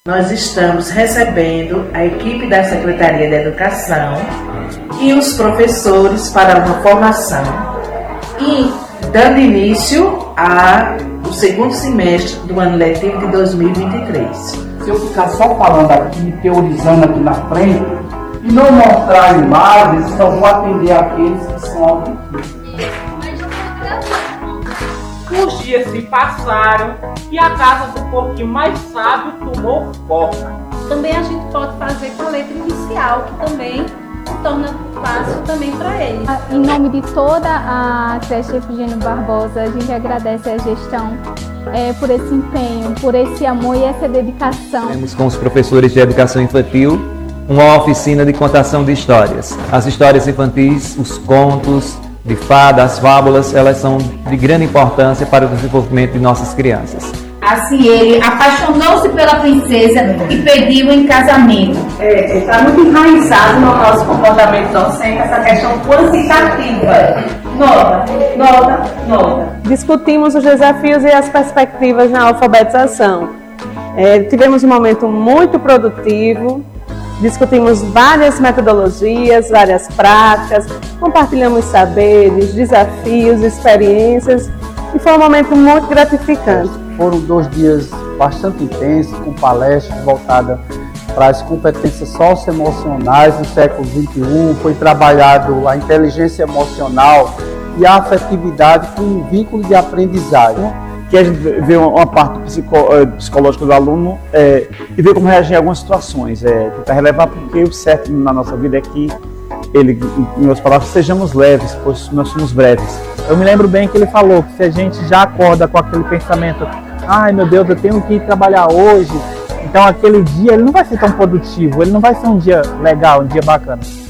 nós estamos recebendo a equipe da Secretaria de Educação e os professores para uma formação e dando início ao segundo semestre do ano letivo de 2023. Se eu ficar só falando aqui, teorizando aqui na frente, e não mostrar imagens, só vou atender aqueles que são auditivos. Os dias se passaram e a casa do porquinho mais sábio tomou forma. Também a gente pode fazer com a letra inicial, que também se torna fácil também para ele. Em nome de toda a creche Efigênio Barbosa, a gente agradece a gestão por esse empenho, por esse amor e essa dedicação. Temos com os professores de educação infantil uma oficina de contação de histórias. As histórias infantis, os contos de fadas, as fábulas, elas são de grande importância para o desenvolvimento de nossas crianças. Assim, ele apaixonou-se pela princesa e pediu em casamento. Está muito enraizado no nosso comportamento docente essa questão quantitativa. Nota. Discutimos os desafios e as perspectivas na alfabetização. Tivemos um momento muito produtivo. Discutimos várias metodologias, várias práticas, compartilhamos saberes, desafios, experiências e foi um momento muito gratificante. Foram 2 dias bastante intensos, com palestras voltadas para as competências socioemocionais do século XXI. Foi trabalhado a inteligência emocional e a afetividade como um vínculo de aprendizagem. Que a gente vê uma parte psicológica do aluno e vê como reagir em algumas situações. Tentar relevar, porque o certo na nossa vida é que ele, em outras palavras, sejamos leves, pois nós somos breves. Eu me lembro bem que ele falou que se a gente já acorda com aquele pensamento, ai meu Deus, eu tenho que ir trabalhar hoje, então aquele dia ele não vai ser tão produtivo, ele não vai ser um dia legal, um dia bacana.